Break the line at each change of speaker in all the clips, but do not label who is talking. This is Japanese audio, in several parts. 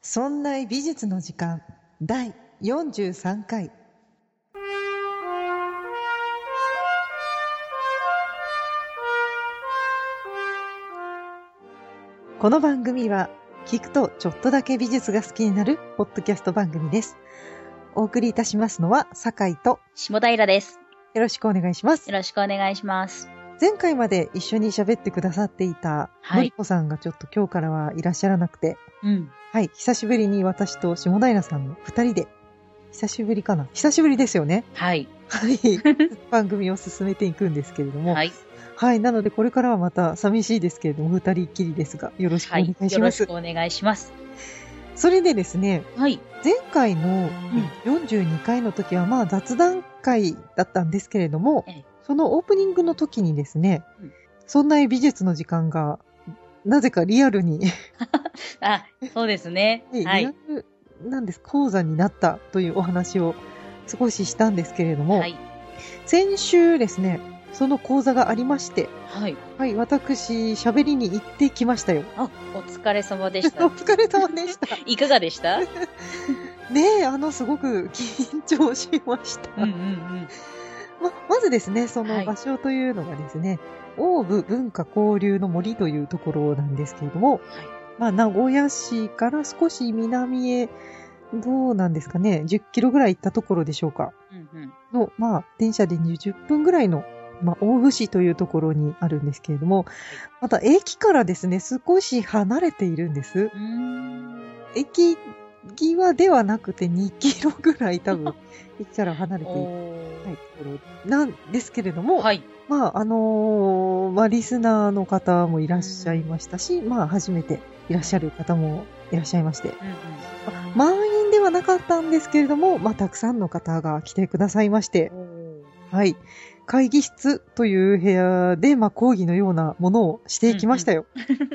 そんな美術の時間第43回。この番組は聞くとちょっとだけ美術が好きになるポッドキャスト番組です。お送りいたしますのは酒井と
下平です。
よろしくお願いします。
よろしくお願いします。
前回まで一緒に喋ってくださっていたのりこさんがちょっと今日からはいらっしゃらなくて、はい、久しぶりに私と下平さんの二人で、久しぶりかな？久しぶりですよね。
はい。
はい。番組を進めていくんですけれども、
はい。
はい。なのでこれからはまた寂しいですけれども、二人っきりですが、よろしくお願いします。
よろしくお願いします。
それでですね、
はい。
前回の42回の時はまあ雑談会だったんですけれども、そのオープニングの時にですね、そんな美術の時間がなぜかリアルに
あ、そうですね。
はい。リアルなんです。講座になったというお話を少ししたんですけれども、はい、先週ですね、その講座がありまして、はい。はい、私、喋りに行ってきましたよ。
あ、お疲れ様でした。
お疲れ様でした。
いかがでしたね
え、すごく緊張しました。まずですね、その場所というのがですね、オーブ文化交流の森というところなんですけれども、はい、まあ、名古屋市から少し南へ、どうなんですかね、10キロぐらい行ったところでしょうか。の、まあ、電車で20分ぐらいの、まあ、大府市というところにあるんですけれども、また駅からですね、少し離れているんです。駅際ではなくて2キロぐらい多分、駅から離れている、はい、ところなんですけれども、はい、まあ、まあ、リスナーの方もいらっしゃいましたし、まあ、初めていらっしゃる方もいらっしゃいまして、満員ではなかったんですけれども、まあ、たくさんの方が来てくださいまして、はい、会議室という部屋で、まあ、講義のようなものをしていきましたよ。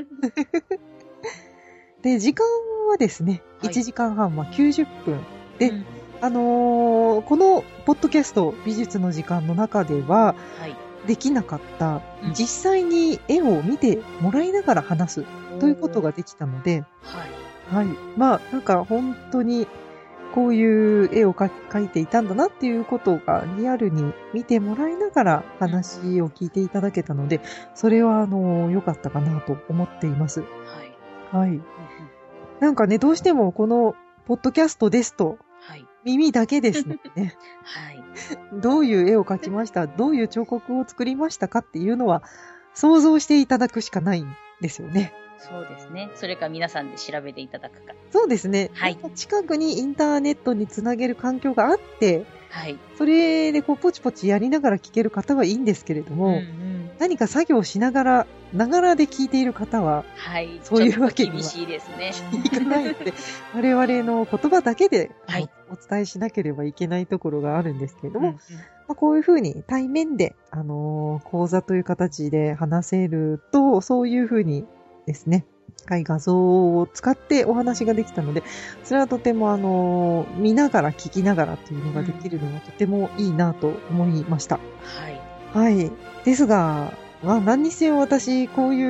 で、時間はですね、はい、1時間半は90分で、このポッドキャスト美術の時間の中では、できなかった、実際に絵を見てもらいながら話すということができたので、はい。まあ、なんか本当にこういう絵を描いていたんだなっていうことがリアルに見てもらいながら話を聞いていただけたので、それは良かったかなと思っています。はい。なんかね、どうしてもこのポッドキャストですと、耳だけですのでね。はい。どういう絵を描きました、どういう彫刻を作りましたかっていうのは想像していただくしかないんですよね。
そうですね。それか皆さんで調べていただくか。
そうですね。はい。近くにインターネットにつなげる環境があって、はい。それでこうポチポチやりながら聞ける方はいいんですけれども、何か作業しながら、ながらで聞いている方は、はい。そういうわけには。厳しいですね。いかないって、我々の言葉だけで、はい、お伝えしなければいけないところがあるんですけれども、まあ、こういうふうに対面で、講座という形で話せると、そういうふうにですね、はい、画像を使ってお話ができたので、それはとても見ながら聞きながらというのができるのがとてもいいなと思いました。はい。はい。ですが、まあ何にせよ私、こういう、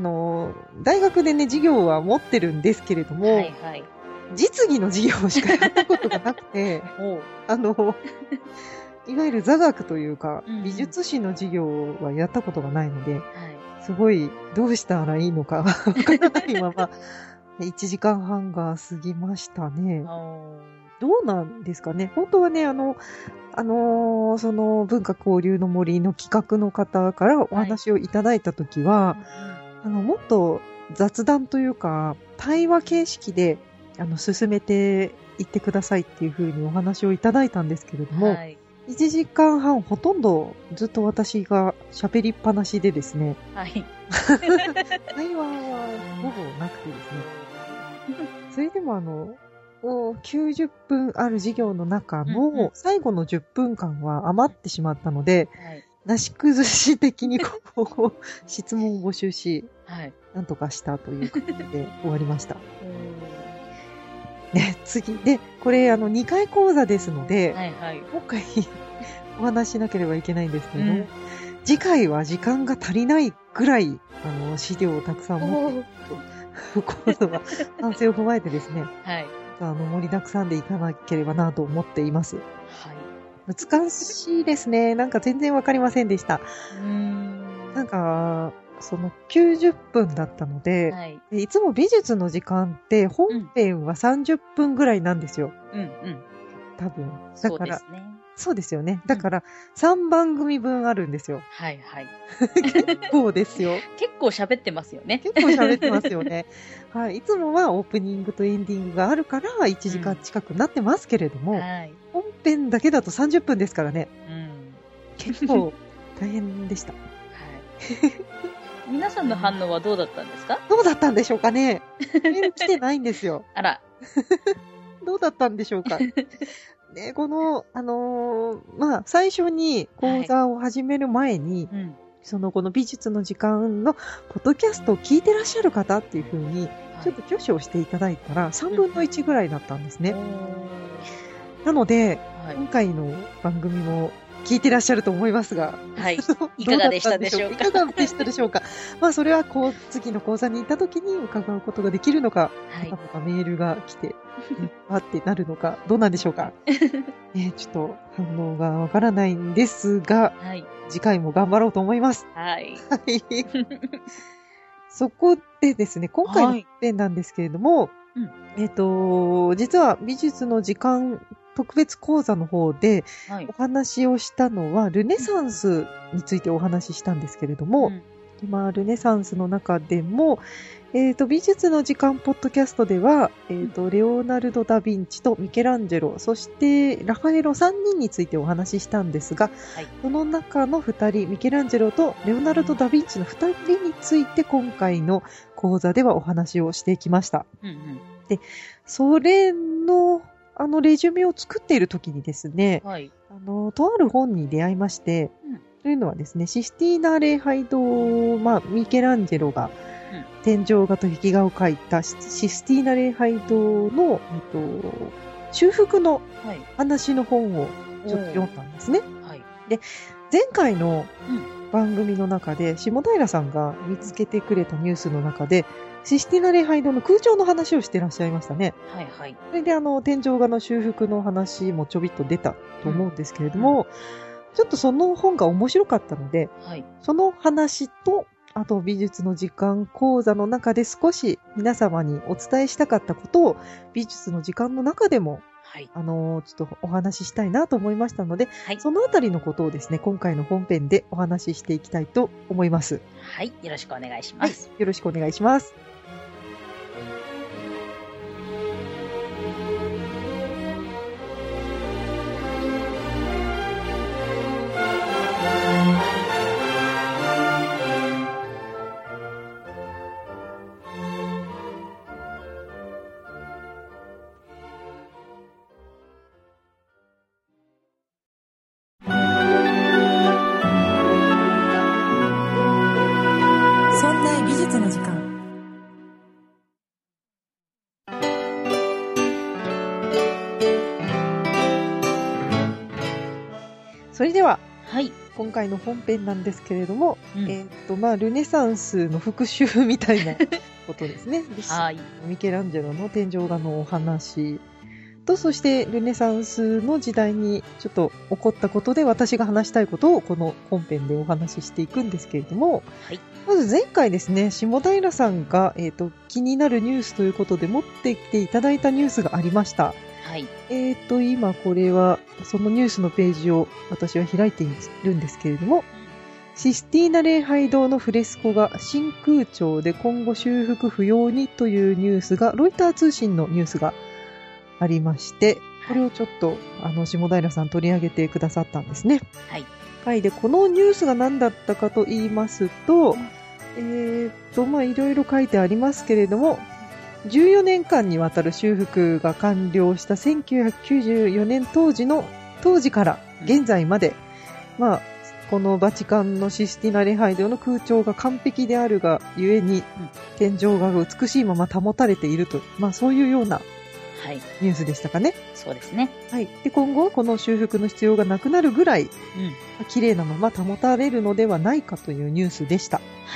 大学でね、授業は持ってるんですけれども、はいはい、実技の授業しかやったことがなくて、いわゆる座学というか、美術史の授業はやったことがないので、すごい、どうしたらいいのかわからないまま、1時間半が過ぎましたね。どうなんですかね。本当はね、その文化交流の森の企画の方からお話をいただいたときは、もっと雑談というか、対話形式で、進めていってくださいっていうふうにお話をいただいたんですけれども、1時間半ほとんどずっと私が喋りっぱなしでですね。はい。会話はほぼなくてですね。それでも90分ある授業の中の最後の10分間は余ってしまったので、なし崩し的にこう質問を募集し、なんとかしたという感じで終わりました。ね、次。で、これ2回講座ですので、もう一回お話しなければいけないんですけど、次回は時間が足りないぐらい、資料をたくさん持っていると。 今度は反省を踏まえてですね、
はい。
盛りだくさんでいかなければなと思っています。
はい。
難しいですね。なんか全然わかりませんでした。なんか、その90分だったので、はい、いつも美術の時間って本編は30分ぐらいなんですよ。多分。だから、そうですよね。だから、3番組分あるんですよ。
はいはい。
結構ですよ。
結構喋ってますよね。
結構喋ってますよね。はい。いつもはオープニングとエンディングがあるから1時間近くなってますけれども、はい、本編だけだと30分ですからね。結構大変でした。はい。
皆さんの反応はどうだったんですか？
どうだったんでしょうかね。メール来てないんですよ。
あら。
どうだったんでしょうか。で、この、最初に講座を始める前に、この美術の時間のポッドキャストを聞いてらっしゃる方っていう風に、ちょっと挙手をしていただいたら、3分の1ぐらいだったんですね。なので、今回の番組も聞いてらっしゃると思いますが、
はい。いかがでしたでしょうか。
いかがでしたでしょうか。それは次の講座に行った時に伺うことができるのか、またメールが来て、ってなるのか、どうなんでしょうか。ちょっと反応がわからないんですが、次回も頑張ろうと思います。
はい。
そこでですね、今回の編なんですけれども、実は美術の時間特別講座の方でお話をしたのは、ルネサンスについてお話ししたんですけれども、今、ルネサンスの中でも、美術の時間ポッドキャストでは、レオナルド・ダ・ヴィンチとミケランジェロ、そしてラファエロ3人についてお話ししたんですが、その中の2人、ミケランジェロとレオナルド・ダ・ヴィンチの2人について今回の講座ではお話をしてきました。で、それの、レジュメを作っている時にですね、とある本に出会いまして、というのはですね、システィーナ礼拝堂、ミケランジェロが、天井画と壁画を描いたシスティーナ礼拝堂の、修復の話の本をちょっと読んだんですね。で、前回の番組の中で、下平さんが見つけてくれたニュースの中で、システィーナ礼拝堂の空調の話をしてらっしゃいましたね。それで天井画の修復の話もちょびっと出たと思うんですけれども、ちょっとその本が面白かったので、その話と、あと美術の時間講座の中で少し皆様にお伝えしたかったことを美術の時間の中でも、ちょっとお話ししたいなと思いましたので、そのあたりのことをですね、今回の本編でお話ししていきたいと思います。
はい、よろしくお願いします。
よろしくお願いします。それでは、今回の本編なんですけれども、ルネサンスの復習みたいなことですね。ミケランジェロの天井画のお話と、そしてルネサンスの時代にちょっと起こったことで私が話したいことをこの本編でお話ししていくんですけれども、まず前回ですね、下平さんが、気になるニュースということで持ってきていただいたニュースがありました。今これはそのニュースのページを私は開いているんですけれども、システィーナ礼拝堂のフレスコが新空調で今後修復不要にというニュースが、ロイター通信のニュースがありまして、これをちょっと下平さん取り上げてくださったんですね。で、このニュースが何だったかと言いますと、いろいろ書いてありますけれども、14年間にわたる修復が完了した1994年当時から現在まで、このバチカンのシスティーナ礼拝堂の空調が完璧であるがゆえに、天井画が美しいまま保たれていると、そういうようなニュースでしたかね。
そうですね。
で、今後この修復の必要がなくなるぐらい、綺麗なまま保たれるのではないかというニュースでした。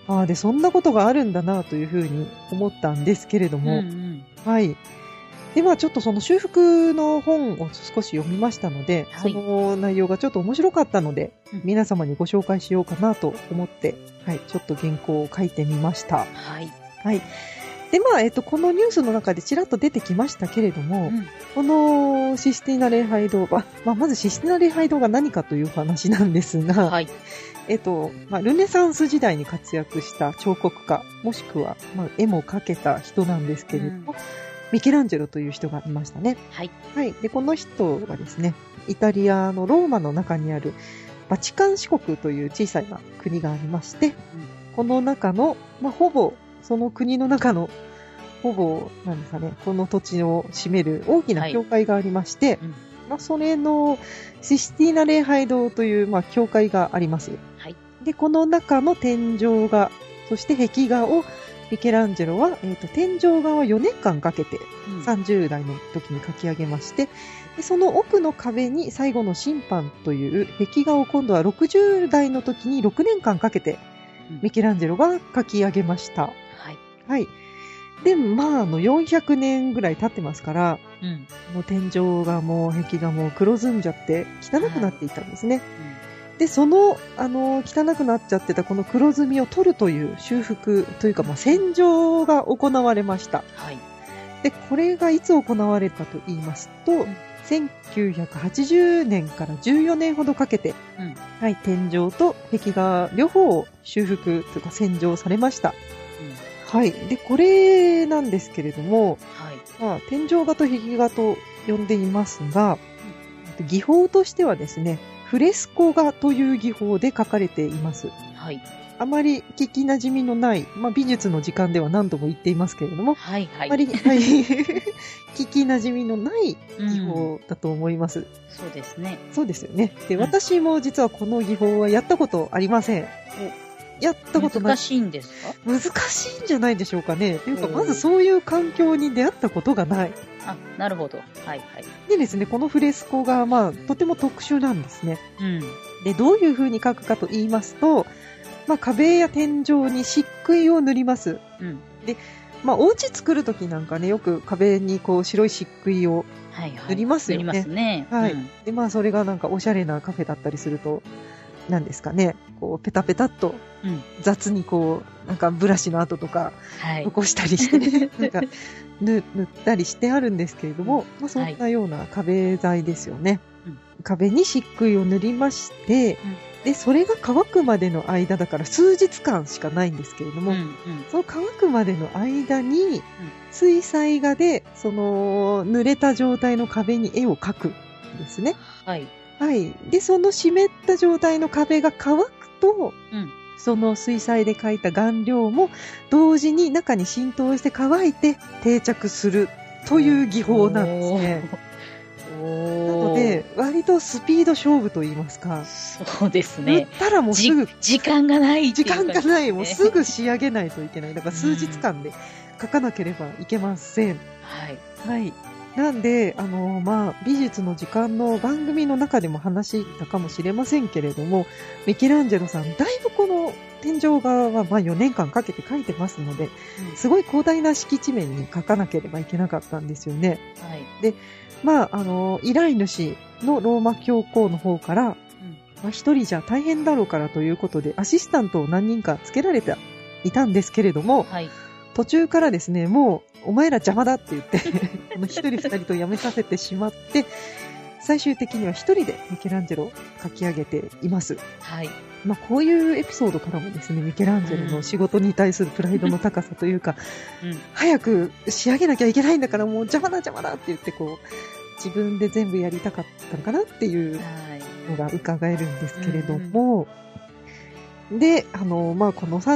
で、そんなことがあるんだなというふうに思ったんですけれども、はい。で、ちょっとその修復の本を少し読みましたので、その内容がちょっと面白かったので、皆様にご紹介しようかなと思って、はい、ちょっと原稿を書いてみました。はい。はい。で、このニュースの中でちらっと出てきましたけれども、このシスティーナ礼拝堂は、まずシスティーナ礼拝堂が何かという話なんですが、はい。ルネサンス時代に活躍した彫刻家、もしくは、絵も描けた人なんですけれども、ミケランジェロという人がいましたね。はい。はい。で、この人がですね、イタリアのローマの中にあるバチカン市国という小さな国がありまして、この中の、ほぼ、その国の中の、ほぼ、なんですかね、この土地を占める大きな教会がありまして、それのシスティーナ礼拝堂という、教会があります。はい。で、この中の天井画、そして壁画をミケランジェロは、天井画を4年間かけて30代の時に描き上げまして、でその奥の壁に最後の審判という壁画を今度は60代の時に6年間かけてミケランジェロが描き上げました。はい。はい。で、400年ぐらい経ってますから、もう天井画も壁画も黒ずんじゃって汚くなっていたんですね。で、その、汚くなっちゃってたこの黒ずみを取るという修復というか、洗浄が行われました。はい。で、これがいつ行われたかと言いますと、1980年から14年ほどかけて、はい、天井と壁画両方を修復というか洗浄されました。はい。で、これなんですけれども、はい。天井画と壁画と呼んでいますが、技法としてはですね、フレスコ画という技法で描かれています。はい。あまり聞き馴染みのない、美術の時間では何度も言っていますけれども、はいはい。あまり、はい、聞き馴染みのない技法だと思います。
そうですね。
そうですよね。で、私も実はこの技法はやったことありません。やったことない。
難しいんですか？
難しいんじゃないでしょうかね。というか、まずそういう環境に出会ったことがない。
なるほど。はいはい。
でですね、このフレスコが、とても特殊なんですね。で、どういう風に描くかと言いますと、壁や天井に漆喰を塗ります。で、お家作るときなんかね、よく壁にこう白い漆喰を塗りますよね。塗りますね。はい。で、それがなんかおしゃれなカフェだったりすると、なんですかね、こうペタペタっと雑にこうなんかブラシの跡とか残したりして、ね、なんか塗ったりしてあるんですけれども、そんなような壁材ですよね。壁に漆喰を塗りまして、でそれが乾くまでの間だから数日間しかないんですけれども、その乾くまでの間に水彩画でその濡れた状態の壁に絵を描くんですね。はい。はい。で、その湿った状態の壁が乾くと、その水彩で描いた顔料も同時に中に浸透して乾いて定着するという技法なんですね。なので、割とスピード勝負と言いますか。
そうですね。
塗ったらもうすぐ。
時間がないっていう感じですね。
時間がない。もうすぐ仕上げないといけない。だから数日間で描かなければいけません。はい。はい。なんで、美術の時間の番組の中でも話したかもしれませんけれども、ミケランジェロさん、だいぶこの天井画は4年間かけて描いてますので、すごい広大な敷地面に描かなければいけなかったんですよね。はい。で、依頼主のローマ教皇の方から、一人じゃ大変だろうからということで、アシスタントを何人かつけられていたんですけれども、はい。途中からですね、もうお前ら邪魔だって言って一人二人と辞めさせてしまって、最終的には一人でミケランジェロを描き上げています。はい。こういうエピソードからもですね、ミケランジェロの仕事に対するプライドの高さというか、早く仕上げなきゃいけないんだからもう邪魔だって言ってこう、自分で全部やりたかったのかなっていうのが伺えるんですけれども、で、この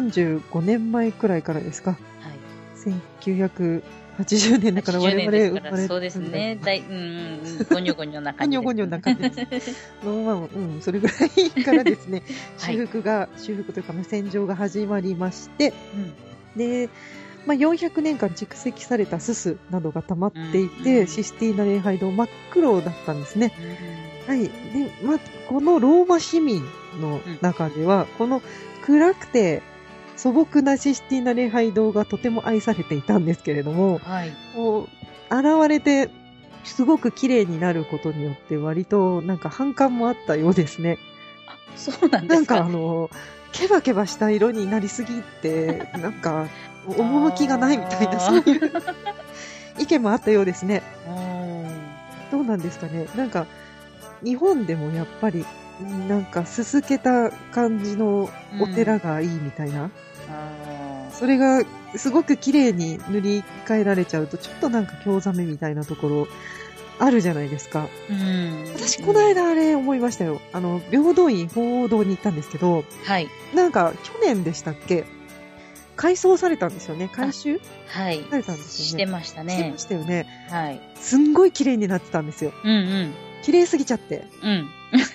35年前くらいからですか、1980年だから我々生まれ
そうですね。ゴニョゴニョな感じです。
ゴニョゴニョな感じです。それぐらいからですね、修復というか洗浄が始まりまして、で、400年間蓄積されたすすなどが溜まっていて、システィーナ礼拝堂真っ黒だったんですね。はい。で、このローマ市民の中では、この暗くて素朴なシスティーナ礼拝堂がとても愛されていたんですけれども、
はい。
こう現れてすごく綺麗になることによって割となんか反感もあったようですね。
あ、そうなんで
なん
すか。
かケバケバした色になりすぎて、なんか趣がないみたいな、そういう意見もあったようですね。どうなんですかね。なんか日本でもやっぱりなんかすすけた感じのお寺がいいみたいな、それがすごく綺麗に塗り替えられちゃうとちょっとなんか興ざめみたいなところあるじゃないですか。私この間あれ思いましたよ。平等院鳳凰堂に行ったんですけど、
はい。
なんか去年でしたっけ、改装されたんですよね。改修
はい。
されたんですよね。
してましたね。
してましたよね。
はい。
すんごい綺麗になってたんですよ。
うんうん。
綺麗すぎちゃって。
うん。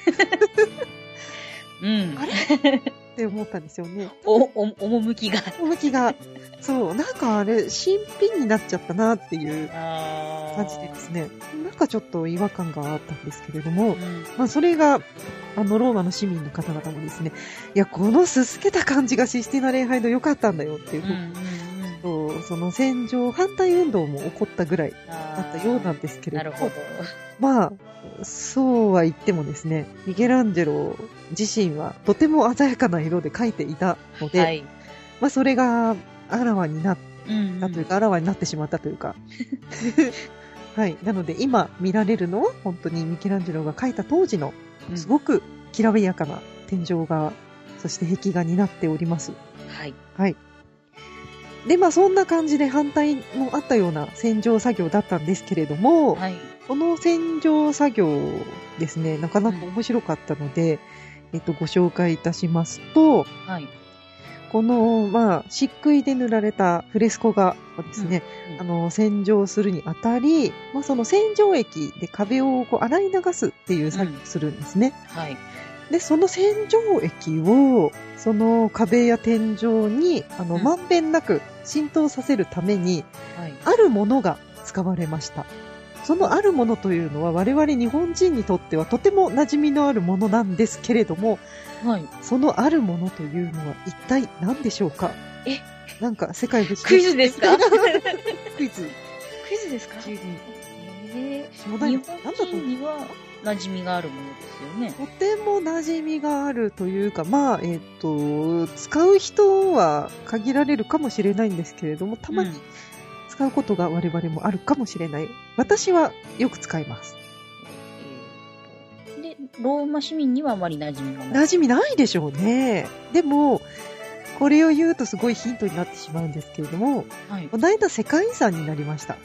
うん。
あれって思ったんですよね。
趣が。
趣が。そう、なんかあれ、新品になっちゃったなっていう感じでですね。なんかちょっと違和感があったんですけれども、まあそれが、ローマの市民の方々もですね、いや、このすすけた感じがシスティーナ礼拝堂良かったんだよっていう、その戦場反対運動も起こったぐらいだったようなんですけれども、
なるほど。
まあ、そうは言ってもですね、ミケランジェロ自身はとても鮮やかな色で描いていたので、はい、まあそれがあらわになったというか、あらわになってしまったというか、はい。なので今見られるのは本当にミケランジェロが描いた当時のすごくきらびやかな天井画、そして壁画になっております。
はい。
はい。で、まあそんな感じで反対もあったような洗浄作業だったんですけれども、はい、その洗浄作業ですね、なかなか面白かったので、ご紹介いたしますと、はい、この、まあ、漆喰で塗られたフレスコ画をですね、洗浄するにあたり、まあその洗浄液で壁をこう洗い流すっていう作業をするんですね。はい。で、その洗浄液を、その壁や天井に、まんべんなく浸透させるために、あるものが使われました。そのあるものというのは我々日本人にとってはとても馴染みのあるものなんですけれども、はい、そのあるものというのは一体何でしょうか？なんか世界不思議
クイズですか？
クイズ
ですか？日本
人
には馴染みがあるものですよね。
とても馴染みがあるというか、まあ、使う人は限られるかもしれないんですけれども、たまに使うことが我々もあるかもしれない。私はよく使います。
で、ローマ市民にはあまり馴染みがない。
馴染みないでしょうね。でも、これを言うとすごいヒントになってしまうんですけれども、はい、この間世界遺産になりました。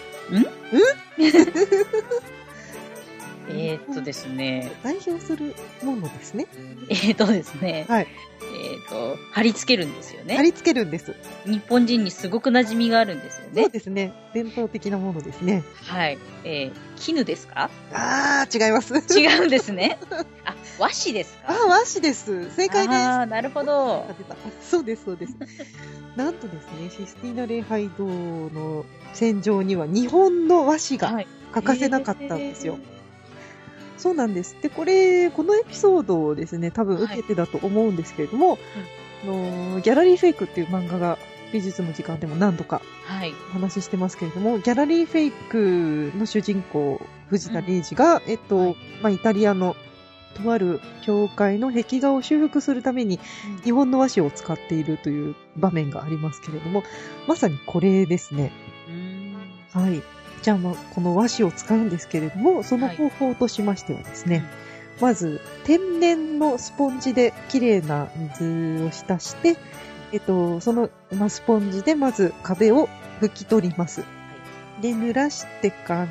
ですね。
代表するものですね。
ですね。はい。貼り付けるんですよね。
貼り付けるんです。
日本人にすごく馴染みがあるんですよね。
そうですね。伝統的なものですね。
はい。絹ですか？
違います。
違うんですね。和紙ですか？
和紙です。正解です。
なるほど。
そうです、そうです。なんとですね、システィーナ礼拝堂の洗浄には日本の和紙が欠かせなかったんですよ。そうなんです。で、このエピソードをですね、多分受けてだと思うんですけれども、ギャラリーフェイクっていう漫画が美術の時間でも何度かお話ししてますけれども、ギャラリーフェイクの主人公、藤田玲二が、まあ、イタリアのとある教会の壁画を修復するために日本の和紙を使っているという場面がありますけれども、まさにこれですね。はい。じゃあ、この和紙を使うんですけれども、その方法としましてはですね、まず、天然のスポンジできれいな水を浸して、その、スポンジでまず壁を拭き取ります。で、濡らしてから、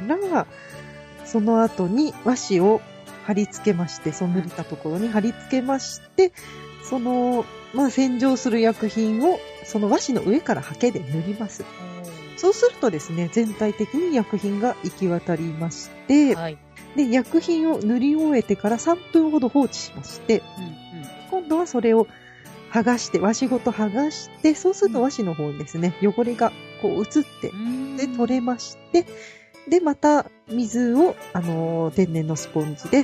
その後に和紙を貼り付けまして、その濡れたところに貼り付けまして、その、洗浄する薬品を、その和紙の上からハケで塗ります。そうするとですね、全体的に薬品が行き渡りまして、はい、で、薬品を塗り終えてから3分ほど放置しまして、今度はそれを剥がして、和紙ごと剥がして、そうすると和紙の方にですね、汚れがこう移って、で、取れまして、で、また水を、天然のスポンジで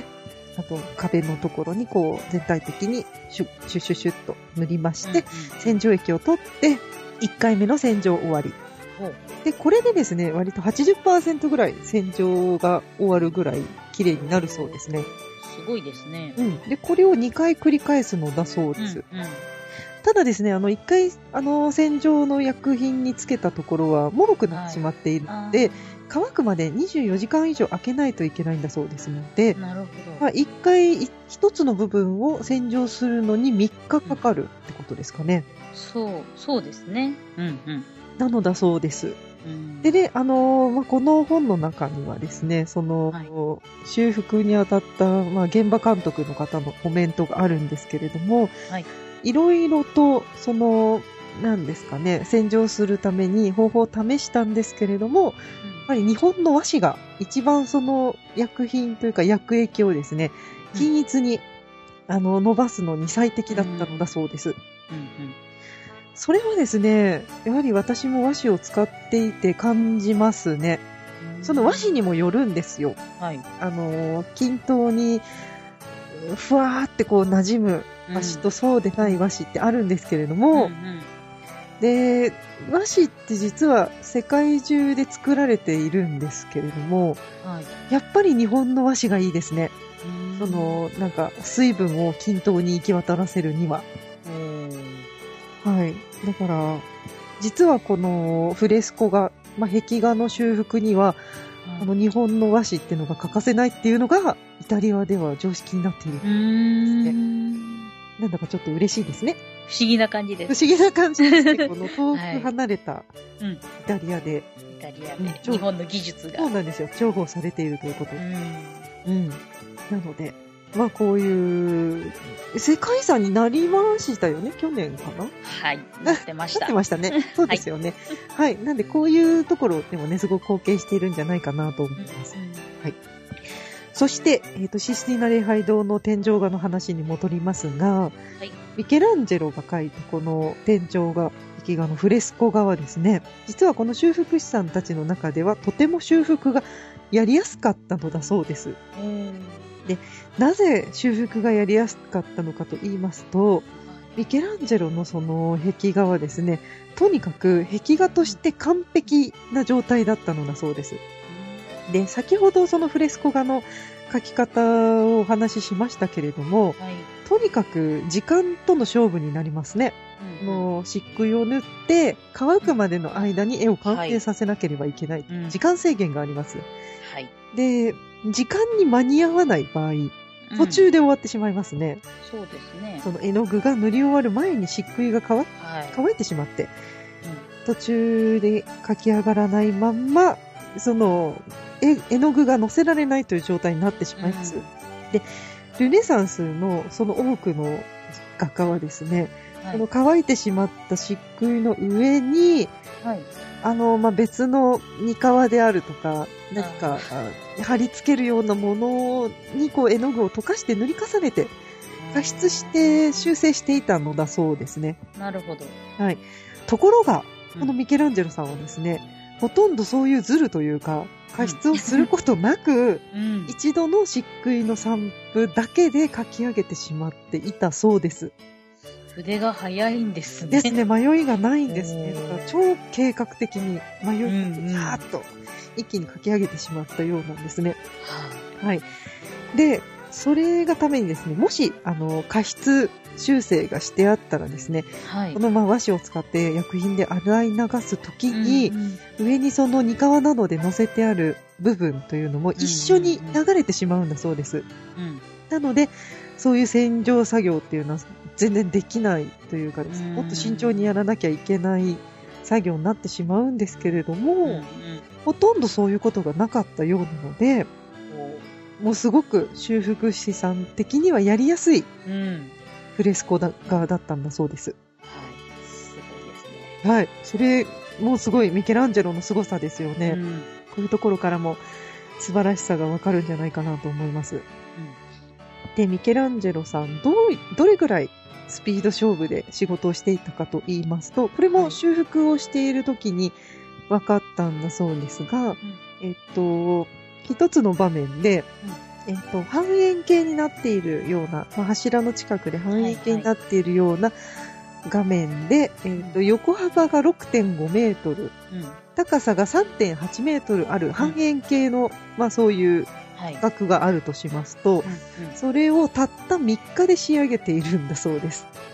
あと壁のところにこう全体的にシュッシュッシュッシュッと塗りまして、洗浄液を取って1回目の洗浄終わり。で、これでですね、割と 80% ぐらい洗浄が終わるぐらい綺麗になるそうですね。
すごいですね。
で、これを2回繰り返すのだそうです。ただですね、1回、洗浄の薬品につけたところは、脆くなってしまっているので、乾くまで24時間以上開けないといけないんだそうですので、
なるほど。
1回、1つの部分を洗浄するのに3日かかるってことですかね。
そうですね。
なのだそうです。でね、この本の中にはですね、修復にあたった、現場監督の方のコメントがあるんですけれども、いろいろと、なんですかね、洗浄するために方法を試したんですけれども、やっぱり日本の和紙が一番薬品というか薬液をですね、均一に、伸ばすのに最適だったのだそうです。それはですね、やはり私も和紙を使っていて感じますね。その和紙にもよるんですよ。均等にふわーってこう馴染む和紙とそうでない和紙ってあるんですけれども、で、和紙って実は世界中で作られているんですけれども、やっぱり日本の和紙がいいですね。なんか水分を均等に行き渡らせるには。だから、実はこのフレスコ画、壁画の修復には、日本の和紙っていうのが欠かせないっていうのが、イタリアでは常識になっているんですね。なんだかちょっと嬉しいですね。
不思議な感じです。
不思議な感じですね。この遠く離れたイタリアで。
日本の技術が。
そうなんですよ。重宝されているということで。なので、こういう、世界遺産になりましたよね、去年かな？
なってました。
なってましたね。そうですよね。なんで、こういうところでもね、すごく貢献しているんじゃないかなと思います。そして、システィーナ礼拝堂の天井画の話に戻りますが、ミケランジェロが描いたこの天井画、壁画のフレスコ画はですね、実はこの修復師さんたちの中ではとても修復がやりやすかったのだそうです。で、なぜ修復がやりやすかったのかと言いますと、ミケランジェロのその壁画はですね、とにかく壁画として完璧な状態だったのだそうです。で、先ほどそのフレスコ画の描き方をお話ししましたけれども、とにかく時間との勝負になりますね。漆喰を塗って乾くまでの間に絵を完成させなければいけない。時間制限があります。で、時間に間に合わない場合、途中で終わってしまいますね。
そうですね。
その絵の具が塗り終わる前に漆喰が乾いてしまって、途中で描き上がらないまんま、絵の具が乗せられないという状態になってしまいます。で、ルネサンスのその多くの画家はですね、この乾いてしまった漆喰の上に、別のに革であるとか、何か貼り付けるようなものにこう絵の具を溶かして塗り重ねて加湿して修正していたのだそうですね。
なるほど。
ところが、このミケランジェロさんはですね、ほとんどそういうズルというか、加湿をすることなく、一度の漆喰の散布だけで描き上げてしまっていたそうです。
筆が早いんですね。
ですね、迷いがないんですね。だから超計画的に迷いがーっと一気に描き上げてしまったようなんですね。で、それがためにですね、もし、加湿修正がしてあったらですね、この和紙を使って薬品で洗い流すときに、上にそのに革などで乗せてある部分というのも一緒に流れてしまうんだそうです。なので、そういう洗浄作業っていうのは全然できないというかですね、もっと慎重にやらなきゃいけない作業になってしまうんですけれども、ほとんどそういうことがなかったようなので、もうすごく修復師さん的にはやりやすいフレスコ画だったんだそうです。
すごいですね。
それもすごいミケランジェロの凄さですよね。こういうところからも素晴らしさがわかるんじゃないかなと思います。で、ミケランジェロさん、どれぐらいスピード勝負で仕事をしていたかと言いますと、これも修復をしている時に分かったんだそうですが、一つの場面で、 半円形になっているような、柱の近くで半円形になっているような画面で、横幅が 6.5 メートル、高さが 3.8 メートルある半円形の、そういう額があるとしますと、それをたった3日で仕上げているんだそうです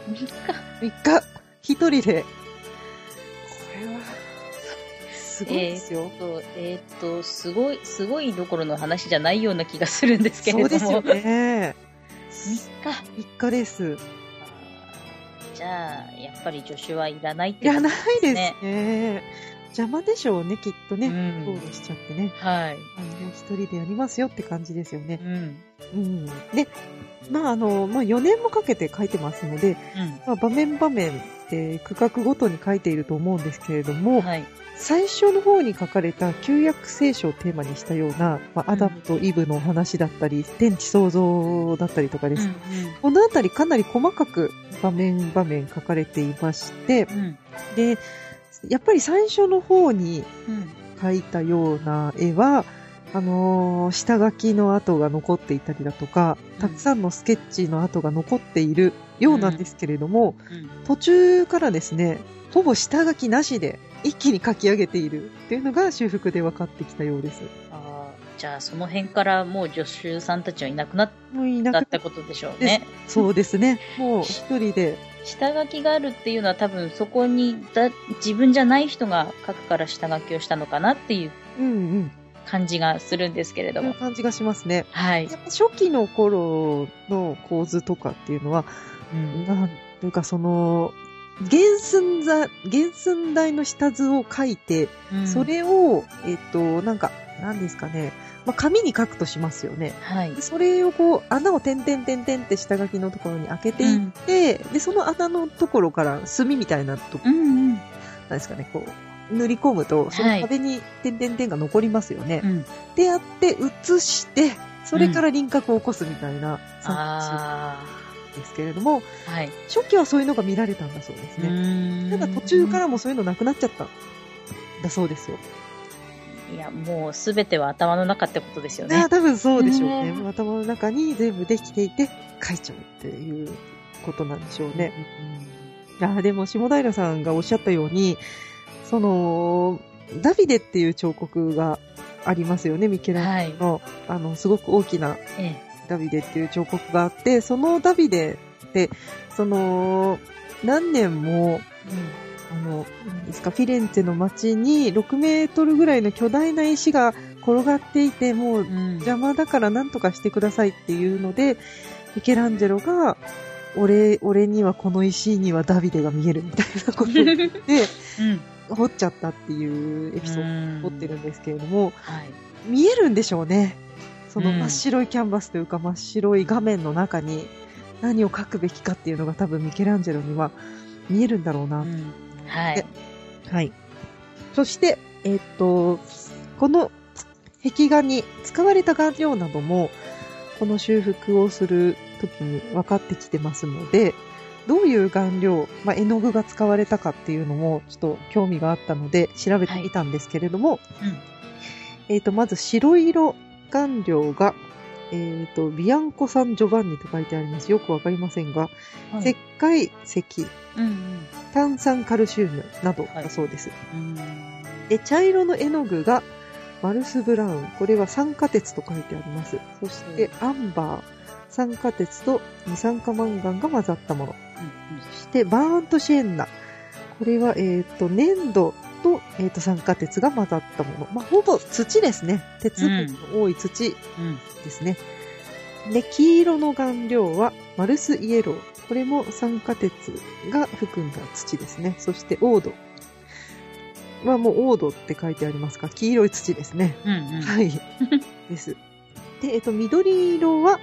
。3日一人で。これは、すごいですよ。
すごいどころの話じゃないような気がするんですけれども。
そうですよね。3日です。
じゃあ、やっぱり助手はいらないっ
てことですね。いらないですね。邪魔でしょうね、きっとね。ゴールしちゃってね。
はい。
一人でやりますよって感じですよね。で、4年もかけて書いてますので、場面場面で区画ごとに書いていると思うんですけれども、最初の方に書かれた旧約聖書をテーマにしたような、アダムとイブのお話だったり、天地創造だったりとかです。このあたりかなり細かく場面場面書かれていまして、で、やっぱり最初の方に描いたような絵は、下書きの跡が残っていたりだとか、たくさんのスケッチの跡が残っているようなんですけれども、途中からですね、ほぼ下書きなしで一気に書き上げているっていうのが修復で分かってきたようです。
じゃあその辺からもう助手さんたちはいなくなったってことでしょうね。
そうですね。もう一人で。
下書きがあるっていうのは多分そこに自分じゃない人が書くから下書きをしたのかなっていう感じがするんですけれども。
感じがしますね。
はい。
やっぱ初期の頃の構図とかっていうのは、なんていうかその、原寸大の下図を書いて、それを、何ですかね、紙に書くとしますよね。
はい。
それをこう、穴を点々って下書きのところに開けていって、で、その穴のところから墨みたいなところ、何ですかね、こう、塗り込むと、その壁に点々が残りますよね。でやって写して、それから輪郭を起こすみたいなですけれども、初期はそういうのが見られたんだそうですね。ただ途中からもそういうのなくなっちゃったんだそうですよ。
いや、もうすべては頭の中ってことですよね。
多分そうでしょうね。頭の中に全部できていて書いちゃうっていうことなんでしょうね。でも下平さんがおっしゃったように、そのダビデっていう彫刻がありますよね、ミケランジェロの、すごく大きなダビデっていう彫刻があって、そのダビデって何年も、何ですか、フィレンツェの街に6メートルぐらいの巨大な石が転がっていて、もう邪魔だから何とかしてくださいっていうので、ミケランジェロが、俺にはこの石にはダビデが見えるみたいなことで、掘っちゃったっていうエピソードを掘ってるんですけれども、見えるんでしょうね。その真っ白いキャンバスというか真っ白い画面の中に何を描くべきかっていうのが多分ミケランジェロには見えるんだろうな。はい。そして、この壁画に使われた顔料なども、この修復をするときに分かってきてますので、どういう顔料、絵の具が使われたかっていうのもちょっと興味があったので調べてみたんですけれども、まず白色顔料が、ビアンコ・サン・ジョバンニと書いてあります。よくわかりませんが、石灰石、炭酸カルシウムなどだそうです。で、茶色の絵の具がマルスブラウン。これは酸化鉄と書いてあります。そして、アンバー、酸化鉄と二酸化マンガンが混ざったもの。そして、バーントシエンナ。これは、粘土と、酸化鉄が混ざったもの。ほぼ土ですね。鉄分の多い土ですね。で、黄色の顔料はマルスイエロー。これも酸化鉄が含んだ土ですね。そして、オード。もうオードって書いてありますか。黄色い土ですね。はい。です。で、緑色は、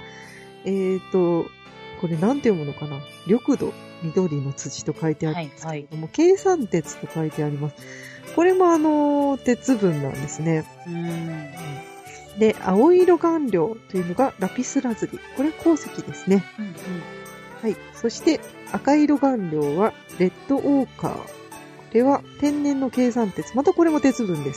これなんて読むのかな。緑土、緑の土と書いてあるんですけれども、計算鉄と書いてあります。これも鉄分なんですね。で、青色顔料というのがラピスラズリ。これは鉱石ですね。はい。そして赤色顔料はレッドオーカー。これは天然の計算鉄。またこれも鉄分です。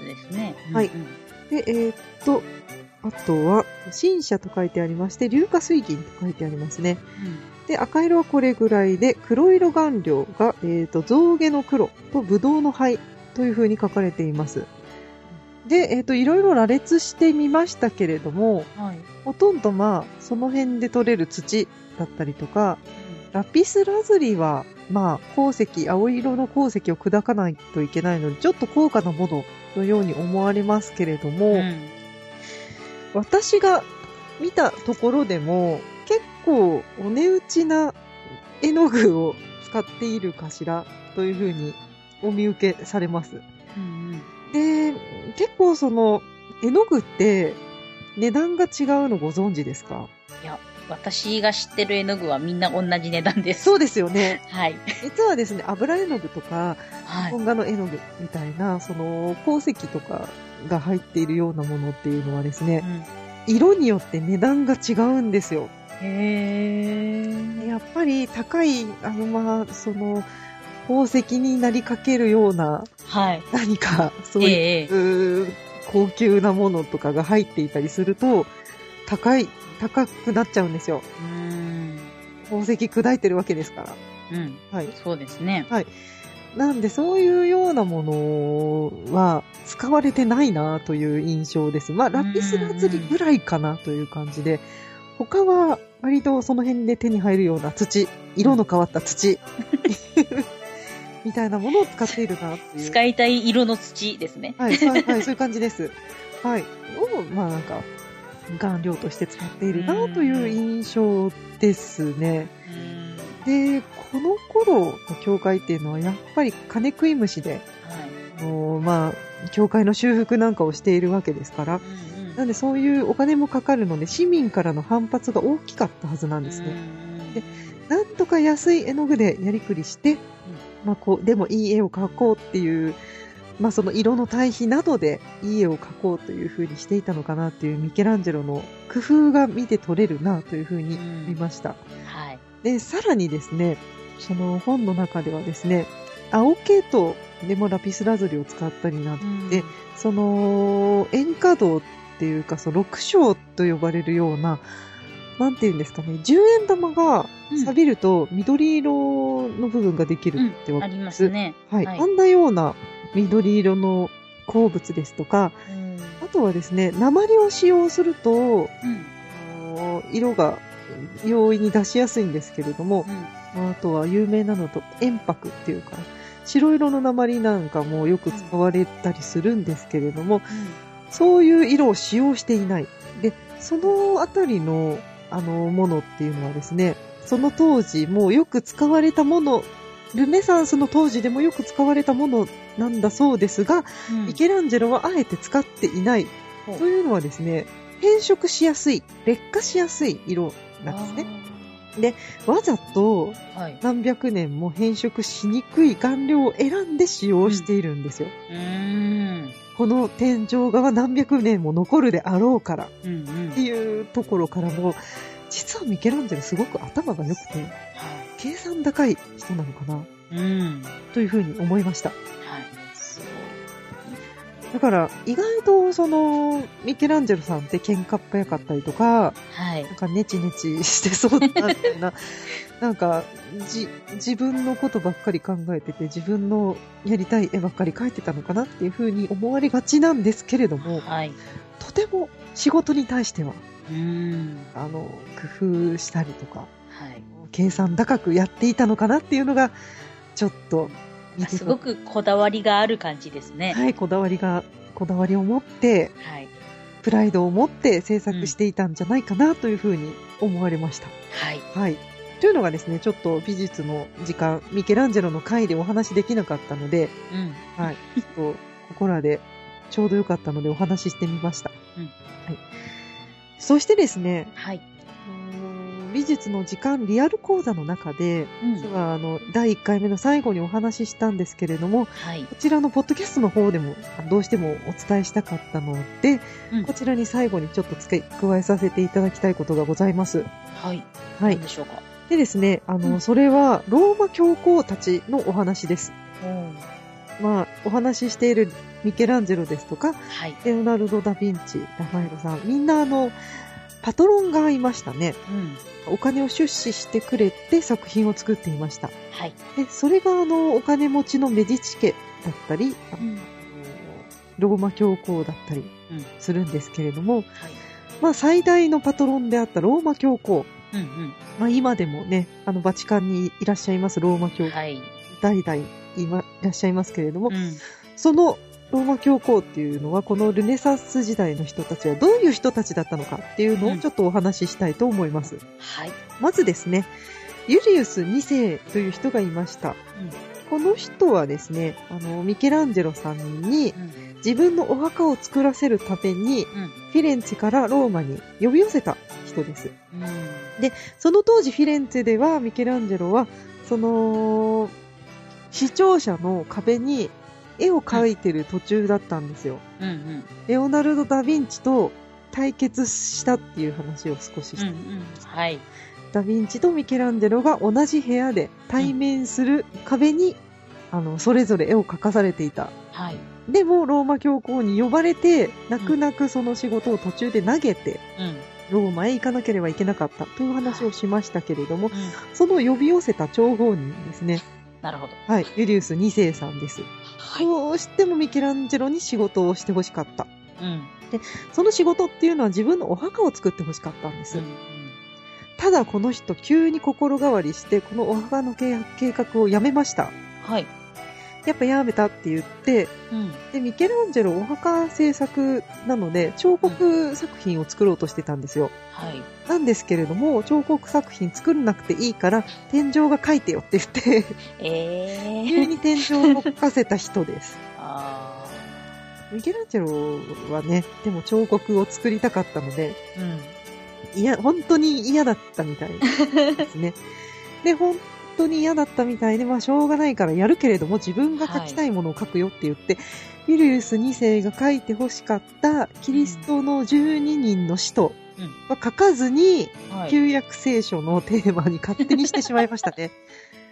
ですね。
はい。で、あとは、新車と書いてありまして、硫化水銀と書いてありますね。で、赤色はこれぐらいで、黒色顔料が、象牙の黒とブドウの灰という風に書かれています。で、いろいろ羅列してみましたけれども、ほとんどその辺で取れる土だったりとか、ラピスラズリは、鉱石、青色の鉱石を砕かないといけないので、ちょっと高価なもののように思われますけれども、私が見たところでも、結構お値打ちな絵の具を使っているかしらというふうにお見受けされます。で、結構その絵の具って値段が違うのご存知ですか？
いや、私が知ってる絵の具はみんな同じ値段です。
そうですよね。
はい。
実はですね、油絵の具とか、本画の絵の具みたいな、その鉱石とかが入っているようなものっていうのはですね、色によって値段が違うんですよ。やっぱり高い、その、宝石になりかけるような、何か、そういう、高級なものとかが入っていたりすると、高くなっちゃうんですよ。宝石砕いてるわけですから。
はい。そうですね。
はい。なんで、そういうようなものは使われてないなという印象です。ラピスラズリぐらいかなという感じで、他は割とその辺で手に入るような土、色の変わった土、みたいなものを使っているなっていう。
使いたい色の土ですね。
はい、そういう感じです。はい。を、顔料として使っているなという印象ですね。で、この頃の教会っていうのはやっぱり金食い虫で、教会の修復なんかをしているわけですから、なんでそういうお金もかかるので市民からの反発が大きかったはずなんですね。で、なんとか安い絵の具でやりくりして、でもいい絵を描こうっていう、その色の対比などでいい絵を描こうという風にしていたのかなっていうミケランジェロの工夫が見て取れるなという風に見ました。で、さらにですね、その本の中ではですね、青系統でもラピスラズリを使ったりなって、その塩化銅っていうか、その6章と呼ばれるような、なんていうんですかね、10円玉が錆びると緑色の部分ができるってわけです。
ありますね。
はい。あんなような緑色の鉱物ですとか、あとはですね、鉛を使用すると、色が容易に出しやすいんですけれども、あとは有名なのと塩白っていうか、白色の鉛なんかもよく使われたりするんですけれども、そういう色を使用していない。で、そのあたりのものっていうのはですね、その当時もよく使われたもの、ルネサンスの当時でもよく使われたものなんだそうですが、ミケランジェロはあえて使っていない。というのはですね、変色しやすい、劣化しやすい色なんですね。で、わざと何百年も変色しにくい顔料を選んで使用しているんですよ。この天井画は何百年も残るであろうからっていうところからも、実はミケランジェロすごく頭が良くて、計算高い人なのかな、というふうに思いました。だから意外とそのミケランジェロさんって喧嘩っ早かったりとか、なんかネチネチしてそうだなみたいな、なんか自分のことばっかり考えてて自分のやりたい絵ばっかり描いてたのかなっていうふうに思われがちなんですけれども、とても仕事に対しては工夫したりとか、計算高くやっていたのかなっていうのがちょっと
すごくこだわりがある感じですね。
はい、こだわりを持って、プライドを持って制作していたんじゃないかなというふうに思われました。はい。というのがですね、ちょっと美術の時間、ミケランジェロの回でお話できなかったので、はい、ちょっとここらでちょうどよかったのでお話ししてみました。はい。そしてですね、美術の時間リアル講座の中で、実は第1回目の最後にお話ししたんですけれども、こちらのポッドキャストの方でもどうしてもお伝えしたかったので、こちらに最後にちょっと加えさせていただきたいことがございます。
何でしょうか。
でですね、それはローマ教皇たちのお話です。お話ししているミケランジェロですとか、
はい、
レオナルド・ダ・ヴィンチ、ラファエロさん、みんなパトロンがいましたね。お金を出資してくれて作品を作っていました。
はい、
でそれがお金持ちのメディチ家だったり、ローマ教皇だったりするんですけれども、まあ、最大のパトロンであったローマ教皇、まあ、今でもねバチカンにいらっしゃいますローマ教皇、代々いらっしゃいますけれども、そのローマ教皇っていうのはこのルネサンス時代の人たちはどういう人たちだったのかっていうのをちょっとお話ししたいと思います。まずですね、ユリウス2世という人がいました。この人はですね、ミケランジェロさんに自分のお墓を作らせるために、フィレンツェからローマに呼び寄せた人です。で、その当時フィレンツェではミケランジェロはその市庁舎の壁に絵を描いてる途中だったんですよ。レオナルド・ダ・ヴィンチと対決したっていう話を少しして、ダ・ヴィンチとミケランジェロが同じ部屋で対面する壁に、それぞれ絵を描かされていた。でもローマ教皇に呼ばれて泣く泣くその仕事を途中で投げて、ローマへ行かなければいけなかったという話をしましたけれども、その呼び寄せた張本人ですね。
なるほど。
はい、ユリウス2世さんです。どうしてもミケランジェロに仕事をしてほしかった。で、その仕事っていうのは自分のお墓を作ってほしかったんです。ただこの人急に心変わりしてこのお墓の計画をやめました。やっぱやめたって言って、でミケランジェロお墓制作なので彫刻作品を作ろうとしてたんですよ。なんですけれども彫刻作品作らなくていいから天井が描いてよって言って、急に天井を描かせた人です。ミケランジェロはね、でも彫刻を作りたかったので、本当に嫌だったみたいですね。で、本当に嫌だったみたいで、まあしょうがないからやるけれども自分が描きたいものを描くよって言って、ユリウス2世が描いてほしかったキリストの12人の使徒は描かずに、旧約聖書のテーマに勝手にしてしまいましたね。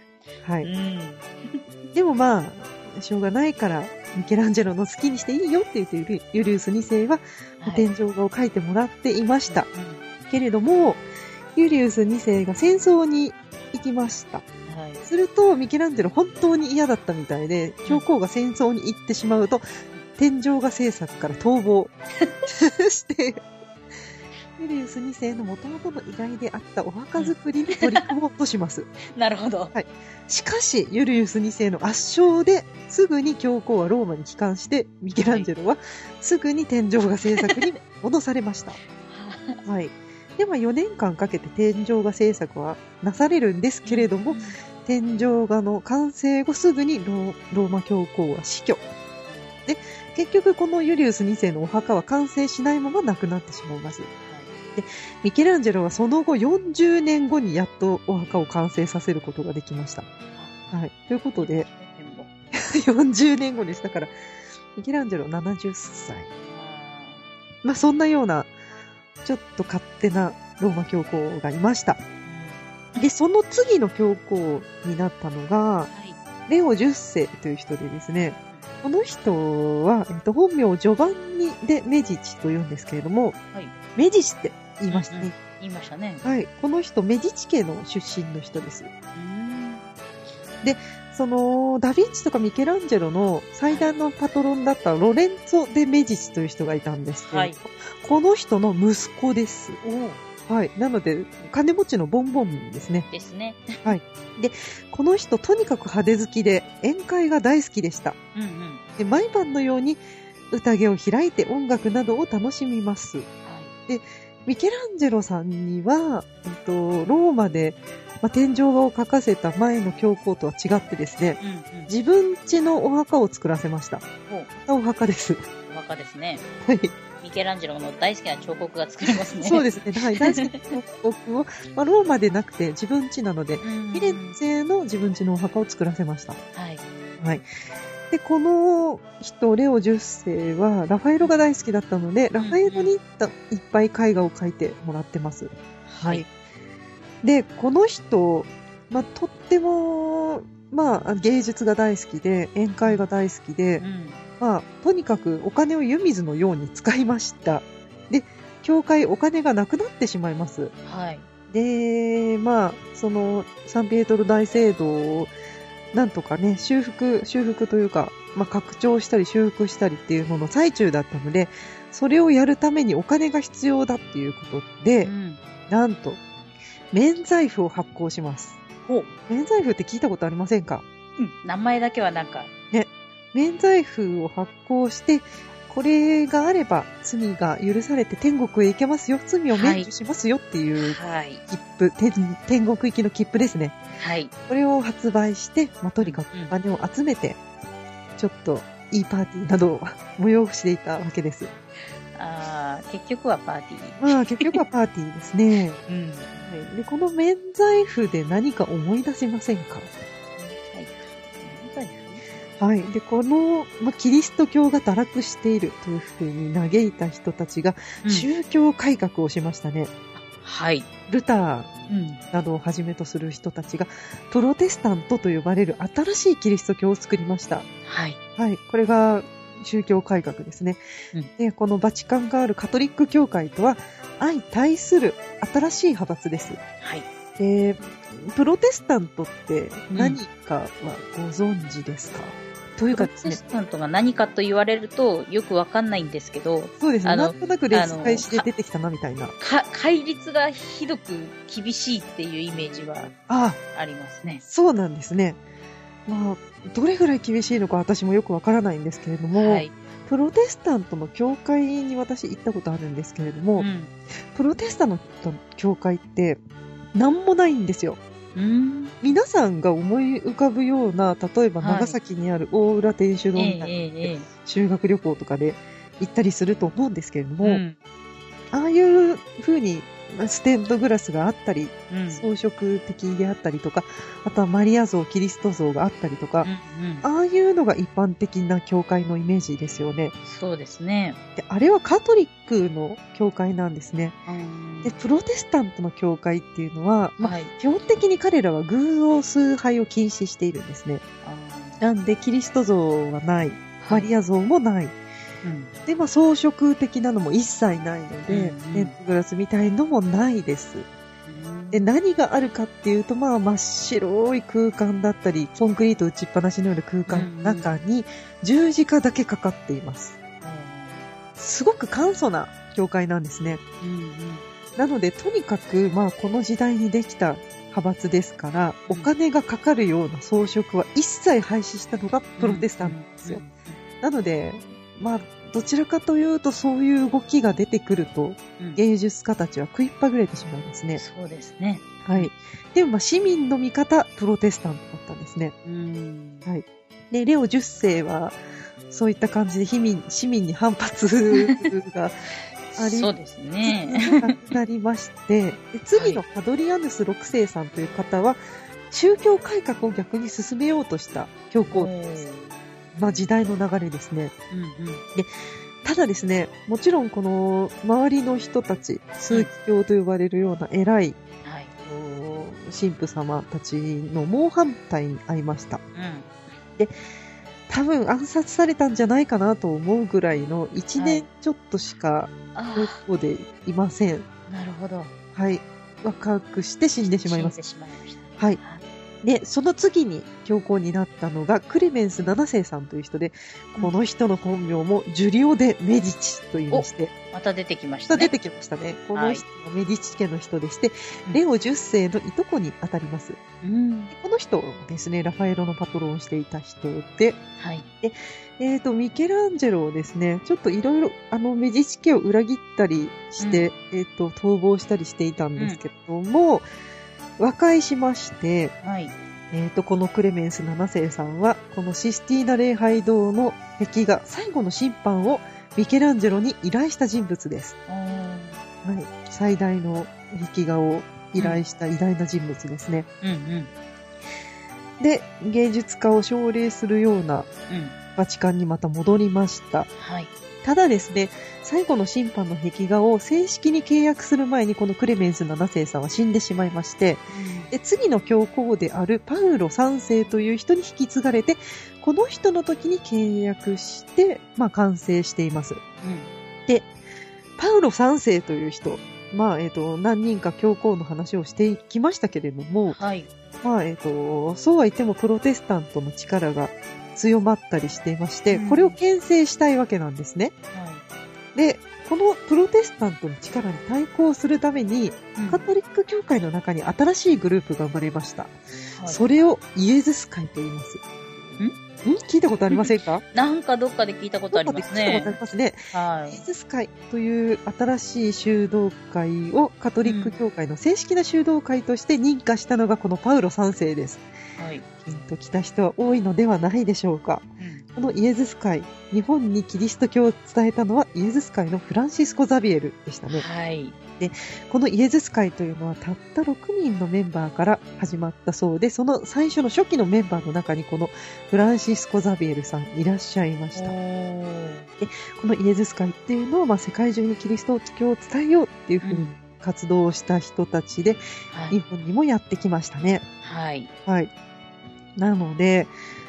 でもまあしょうがないからミケランジェロの好きにしていいよって言ってユリウス2世は天井画を描いてもらっていました。けれどもユリウス2世が戦争に行きました。するとミケランジェロ本当に嫌だったみたいで、教皇が戦争に行ってしまうと天井画制作から逃亡してユリウス2世の元々の依頼であったお墓作りに取り組もうとします。
なるほど。
しかしユリウス2世の圧勝ですぐに教皇はローマに帰還してミケランジェロはすぐに天井画制作に戻されました。では4年間かけて天井画制作はなされるんですけれども、天井画の完成後すぐにローマ教皇は死去で、結局このユリウス2世のお墓は完成しないまま亡くなってしまいます。でミケランジェロはその後40年後にやっとお墓を完成させることができました。ということで40年後です。だからミケランジェロ70歳、まあそんなようなちょっと勝手なローマ教皇がいました。で、その次の教皇になったのが、レオ10世という人でですね、この人は、本名ジョバンニ・デ・メジチというんですけれども、メジチって言いましたね。
言いましたね。
この人、メジチ家の出身の人です。で、そのダヴィンチとかミケランジェロの最大のパトロンだったロレンツォ・デ・メジチという人がいたんですけど、この人の息子です。なので金持ちのボンボン民ですね。で、この人とにかく派手好きで宴会が大好きでした。で、毎晩のように宴を開いて音楽などを楽しみます。で、ミケランジェロさんには、ローマで、天井画を描かせた前の教皇とは違ってですね、自分家のお墓を作らせました。お墓です。
お墓ですね。ミケランジェロの大好きな彫刻が作れますね。
そうですね。大好きな彫刻を、ローマでなくて自分家なので、フィレンツェの自分家のお墓を作らせました。で、この人、レオ10世はラファエロが大好きだったので、ラファエロにいっぱい絵画を描いてもらってます。で、この人、とっても、芸術が大好きで、宴会が大好きで、 とにかくお金を湯水のように使いました。で、教会お金がなくなってしまいます。
はい。
で、そのサンピエトロ大聖堂をなんとかね、修復というか、拡張したり修復したりっていうのの最中だったので、それをやるためにお金が必要だっていうことで、なんと、免罪符を発行します。免罪符って聞いたことありませんか？
名前だけはなんか。
ね。免罪符を発行して、これがあれば罪が許されて天国へ行けますよ、罪を免除しますよっていう切符、天国行きの切符ですね。
はい。
これを発売して、とにかくお金を集めて、ちょっといいパーティーなどを催していたわけです。
結局はパーティー。
結局はパーティーですね。はい、で、この免罪符で何か思い出しませんか？はい。で、この、キリスト教が堕落しているというふうに嘆いた人たちが、宗教改革をしましたね。
はい。
ルターなどをはじめとする人たちが、プロテスタントと呼ばれる新しいキリスト教を作りました。
はい。
はい。これが宗教改革ですね。で、このバチカンがあるカトリック教会とは相対する新しい派閥です。
はい。
で、プロテスタントって何かはご存知ですか？というかですね、
プロテスタントが何かと言われるとよくわかんないんですけど、
そうですね、なんとなくレース開始で出てきたなみたいな。
戒律がひどく厳しいっていうイメージはありますね。
そうなんですね。どれぐらい厳しいのか私もよくわからないんですけれども、はい、プロテスタントの教会に私行ったことあるんですけれども、プロテスタントの教会ってなんもないんですよ。皆さんが思い浮かぶような、例えば長崎にある大浦天主堂みたいな、修学旅行とかで行ったりすると思うんですけれども、ああいう風にステンドグラスがあったり、装飾的であったりとか、あとはマリア像、キリスト像があったりとか、ああいうのが一般的な教会のイメージですよね。
そうですね。
で、あれはカトリックの教会なんですね。で、プロテスタントの教会っていうのは、基本的に彼らは偶像崇拝を禁止しているんですね。なんで、キリスト像はない、マリア像もない。で、装飾的なのも一切ないので、レントグラスみたいのもないです。で、何があるかっていうと、真っ白い空間だったり、コンクリート打ちっぱなしのような空間の中に十字架だけかかっています。すごく簡素な教会なんですね。なので、とにかく、この時代にできた派閥ですから、お金がかかるような装飾は一切廃止したのがプロテスタントなんですよ。なので、どちらかというとそういう動きが出てくると、芸術家たちは食いっぱぐれてしまいますね。
そうですね。
はい。でも市民の味方、プロテスタントだったんですね。はい。で、レオ10世は、そういった感じで市民に反発があり、
そうですね。
なくなりまして、で次のハドリアヌス6世さんという方は、宗教改革を逆に進めようとした教皇です。時代の流れですね。で、ただですね、もちろんこの周りの人たち、枢機卿と呼ばれるような偉い、神父様たちの猛反対に遭いました。で、多分暗殺されたんじゃないかなと思うぐらいの1年ちょっとしか教皇でいません。
なるほど。
はい。若くして死んでしまいます。はい。で、その次に教皇になったのがクレメンス7世さんという人で、この人の本名もジュリオ・デ・メディチと言いまして。
また出てきましたね。
出てきましたね。この人もメディチ家の人でして、レオ10世のいとこに当たります。この人ですね、ラファエロのパトロンをしていた人で、で、ミケランジェロをですね、ちょっといろいろ、メディチ家を裏切ったりして、逃亡したりしていたんですけれども、和解しまして、このクレメンス7世さんは、このシスティーナ礼拝堂の壁画、最後の審判をミケランジェロに依頼した人物です。最大の壁画を依頼した偉大な人物ですね。で、芸術家を奨励するようなバチカンにまた戻りました。ただですね、最後の審判の壁画を正式に契約する前にこのクレメンス7世さんは死んでしまいまして、で次の教皇であるパウロ3世という人に引き継がれて、 この人の時に契約して、完成しています。で、パウロ3世という人、何人か教皇の話をしていきましたけれども、そうは言ってもプロテスタントの力が強まったりしていまして、これを牽制したいわけなんですね。で、このプロテスタントの力に対抗するために、カトリック教会の中に新しいグループが生まれました。それをイエズス会と言います。聞いたことありませんか？
なんかどっかで聞いたことありますね。
聞いたことありますね。イエズス会という新しい修道会をカトリック教会の正式な修道会として認可したのがこのパウロ3世です。ピンときた人は多いのではないでしょうか。このイエズス会、日本にキリスト教を伝えたのはイエズス会のフランシスコ・ザビエルでしたね。で、このイエズス会というのはたった6人のメンバーから始まったそうで、その最初の初期のメンバーの中にこのフランシスコ・ザビエルさんいらっしゃいました。で、このイエズス会っていうのは、世界中にキリスト教を伝えようっていうふうに活動をした人たちで、日本にもやってきましたね。なので、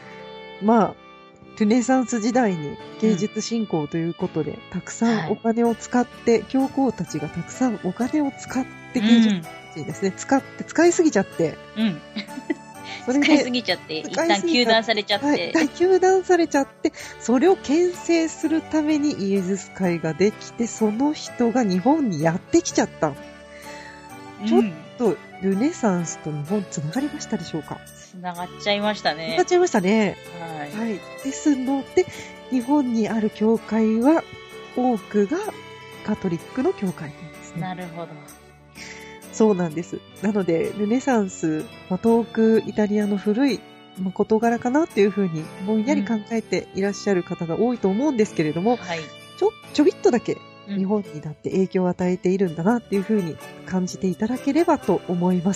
ルネサンス時代に芸術振興ということで、たくさんお金を使って、教皇たちがたくさんお金を使って芸術にですね、使いすぎちゃって、
それで使いすぎちゃって、一旦糾弾されちゃって。
糾弾されちゃって、それを牽制するためにイエズス会ができて、その人が日本にやってきちゃった。ちょっと、ルネサンスと日本つながりましたでしょうか？
つながっちゃいましたね。
つながっちゃいましたね。ですので、日本にある教会は、多くがカトリックの教会なんですね。
なるほど。
そうなんです。なので、ルネサンス、遠くイタリアの古い事柄かなっていうふうに、ぼんやり考えていらっしゃる方が多いと思うんですけれども、ちょびっとだけ、日本にだって影響を与えているんだなっていうふうに感じていただければと思います。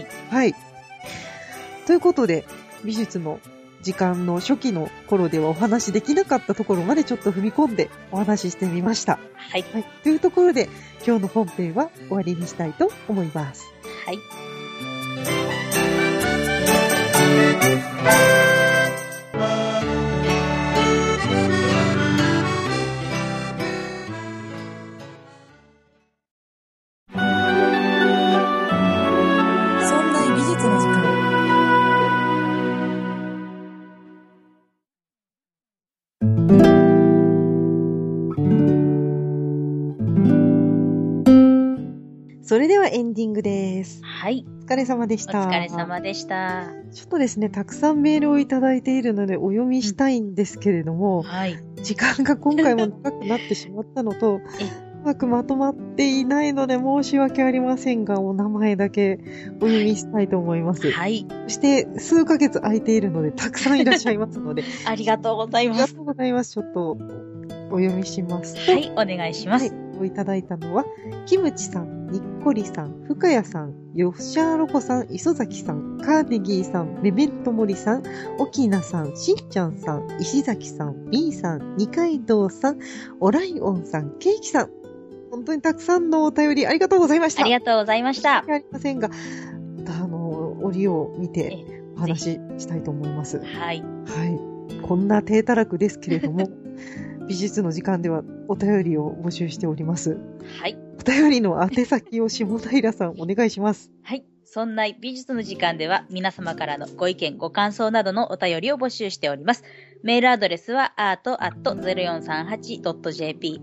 ということで、美術の時間の初期の頃ではお話できなかったところまでちょっと踏み込んでお話ししてみました。というところで、今日の本編は終わりにしたいと思います。それではエンディングです。お疲れ様でした。
お疲れ様でした。
ちょっとですね、たくさんメールをいただいているのでお読みしたいんですけれども、時間が今回も長くなってしまったのと、うまくまとまっていないので申し訳ありませんが、お名前だけお読みしたいと思います。そして、数ヶ月空いているので、たくさんいらっしゃいますので。
ありがとうございます。
ありがとうございます。ちょっと、お読みしますと。
お願いします。
いただいたのは、キムチさん、にっこりさん、深谷さん、ヨッシャーロコさん、磯崎さん、カーネギーさん、メメントモリさん、沖名さん、しんちゃんさん、石崎さん、みーさん、二階堂さん、オライオンさん、ケーキさん。本当にたくさんのお便りありがとうございました。
ありがとうございました。
ありませんが、折を見てお話ししたいと思います。こんな低たらくですけれども、美術の時間ではお便りを募集しております。お便りの宛先を下平さんお願いします。
そんな美術の時間では皆様からのご意見ご感想などのお便りを募集しております。メールアドレスは art@0438.jp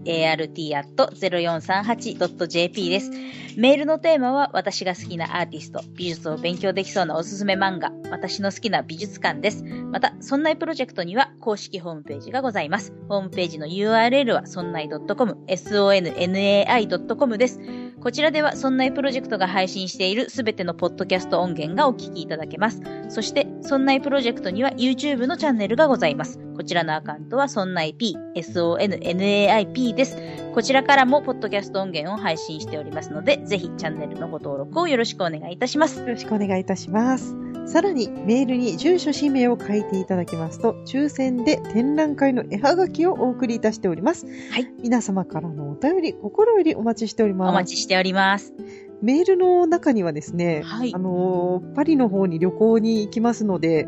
art@0438.jp です。メールのテーマは私が好きなアーティスト、美術を勉強できそうなおすすめ漫画、私の好きな美術館です。また、そんないプロジェクトには公式ホームページがございます。ホームページの URL はそんない .com、sonnai.com です。こちらではそんないプロジェクトが配信しているすべてのポッドキャスト音源がお聞きいただけます。そして、そんないプロジェクトには YouTube のチャンネルがございます。こちらのアカウントはそんない P、SONNAIP です。こちらからもポッドキャスト音源を配信しておりますので、ぜひチャンネルのご登録をよろしくお願いいたします。
よろしくお願いいたします。さらにメールに住所氏名を書いていただきますと、抽選で展覧会の絵はがきをお送りいたしております。皆様からのお便り、心よりお待ちしております。
お待ちしております。
メールの中にはですね、パリの方に旅行に行きますので、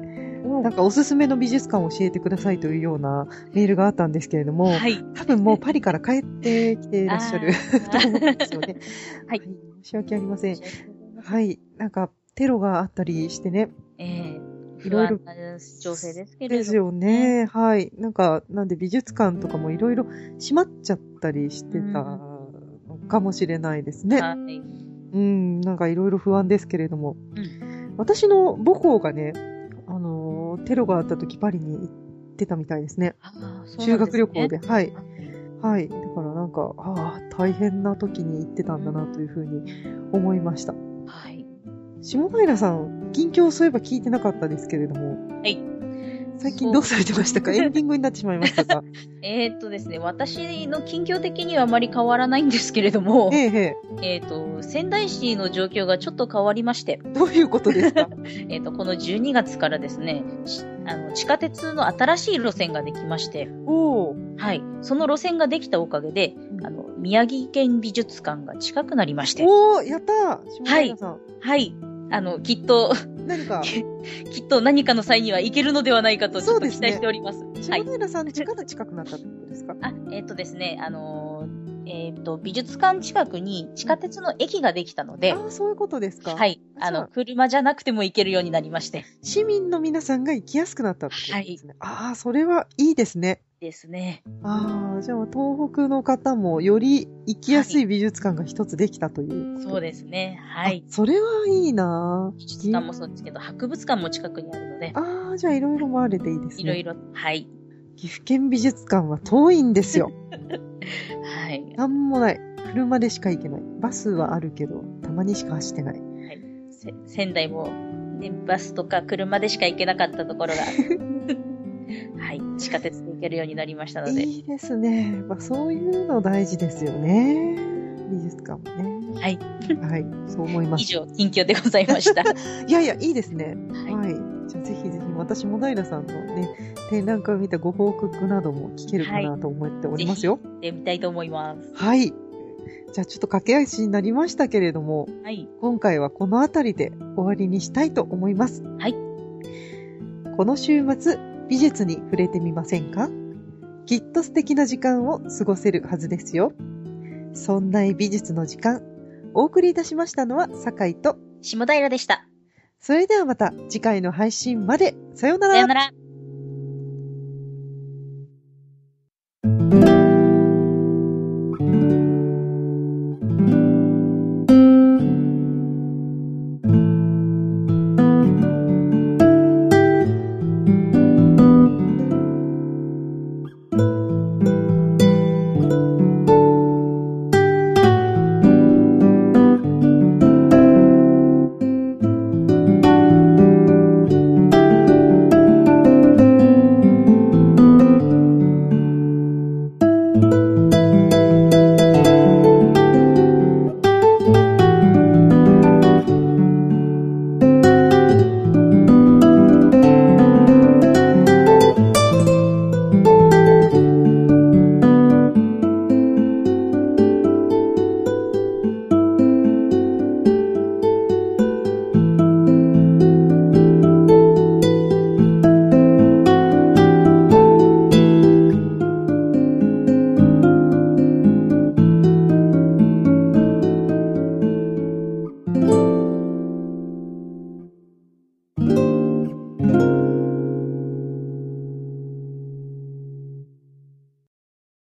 なんかおすすめの美術館を教えてくださいというようなメールがあったんですけれども、はい、多分もうパリから帰ってきていらっしゃると思うんですよね。はい。申し訳ありません。はい。なんかテロがあったりしてね。
いろいろ。情勢ですけれども。
ですよね。はい。なんで美術館とかもいろいろ閉まっちゃったりしてたのかもしれないですね。はい。なんかいろいろ不安ですけれども。私の母校がね、テロがあった時パリに行ってたみたいですね。修学旅行で。はい。はい。だからなんか、大変な時に行ってたんだなというふうに思いました。はい。下平さん、近況そういえば聞いてなかったですけれども。はい。最近どうされてましたか？エンディングになってしまいましたか？
ですね、私の近況的にはあまり変わらないんですけれども、仙台市の状況がちょっと変わりまして。
どういうことですか？こ
の12月からですね、地下鉄の新しい路線ができまして、はい。その路線ができたおかげで、宮城県美術館が近くなりまして。
やったー！下平さん。
はい。きっと、きっと何かの際には行けるのではないかとちょっと期待しております。
下平さん家から近くなったってことですか？
ですね、美術館近くに地下鉄の駅ができたので。
そういうことですか。
はい。車じゃなくても行けるようになりまして。
市民の皆さんが行きやすくなったってことですね。はい。それはいいですね。
ですね。
じゃあ東北の方もより行きやすい美術館が一つできたという、
はい。そうですね。はい。
それはいいな
美術館もそうですけど、博物館も近くにあるので。
じゃあいろいろ回れていいですね。
いろいろ、はい。
岐阜県美術館は遠いんですよ。
はい。
なんもない。車でしか行けない。バスはあるけど、たまにしか走ってない。
はい。仙台も、ね、バスとか車でしか行けなかったところが、はい。地下鉄で行けるようになりましたので。
いいですね。そういうの大事ですよね。美術館もね。
はい。
はい。そう思います。
以上、近況でございました。
いや、いいですね。はい。じゃあぜひぜひ、私も平さんのね、展覧会を見たご報告なども聞けるかなと思っておりますよ。
ぜひ、見たいと思います。
はい。じゃあちょっと駆け足になりましたけれども、はい。今回はこのあたりで終わりにしたいと思います。はい。この週末、美術に触れてみませんか？きっと素敵な時間を過ごせるはずですよ。そんな美術の時間、お送りいたしましたのは酒井と
下平でした。
それではまた次回の配信まで。さようなら。
さようなら。